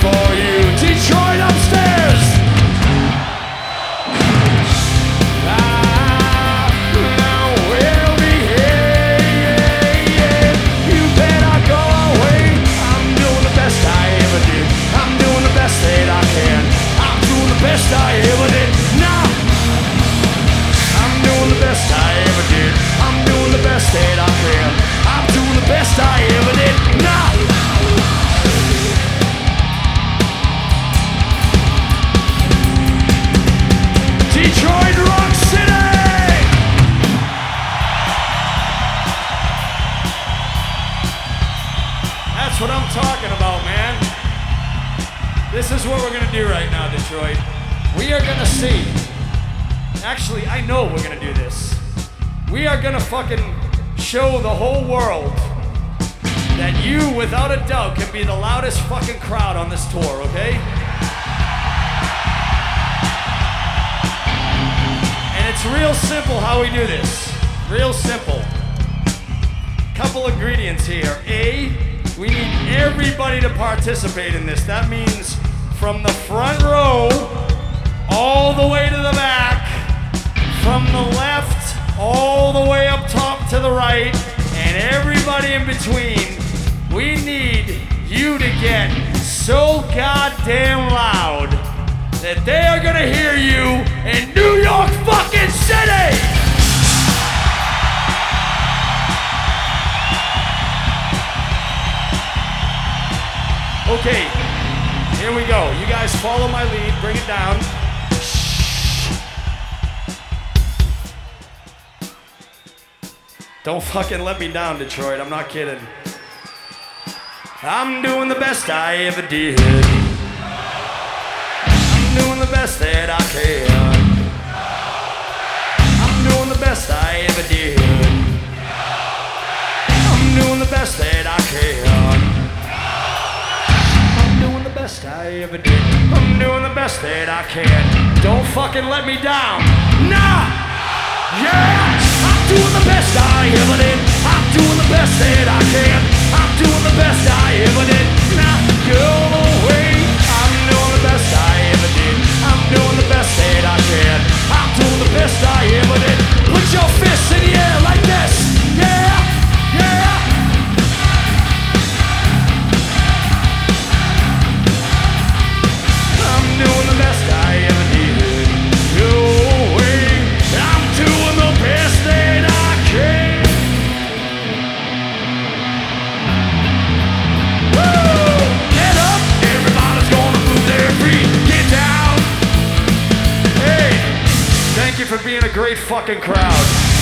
for you. Detroit upstairs. We'll be here. You better go away. I'm doing the best I ever did. I'm doing the best that I can. I'm doing the best I ever did. Now I'm doing the best I ever did. I'm doing the best that I can. I'm doing the best I ever did. Now Detroit Rock City! That's what I'm talking about, man. This is what we're gonna do right now, Detroit. We are gonna see. Actually, I know we're gonna do this. We are gonna fucking show the whole world that you, without a doubt, can be the loudest fucking crowd on this tour, okay? And it's real simple how we do this. Real simple. Couple ingredients here. A, we need everybody to participate in this. That means from the front row all the way to the back, from the left all the way up top to the right, and everybody in between. We need you to get so goddamn loud that they are gonna hear you in New York fucking City! Okay, here we go. You guys follow my lead, bring it down. Don't fucking let me down, Detroit. I'm not kidding. I'm doing the best I ever did. I'm doing the best that I can. I'm doing the best I ever did. I'm doing the best that I can. I'm doing the best I ever did. I'm doing the best that I can. Don't fucking let me down. Nah! Yeah! I'm doing the best I ever did. I'm doing the best that I can. I'm doing the best I ever did. Now go away. I'm doing the best I ever did. I'm doing the best that I can. I'm doing the best I ever did. Put your fists in the air like this. Yeah, yeah. I'm doing the best I ever did. Go away. I'm doing the best that I can. Woo! Get up, everybody's gonna move their feet. Get down. Hey, thank you for being a great fucking crowd.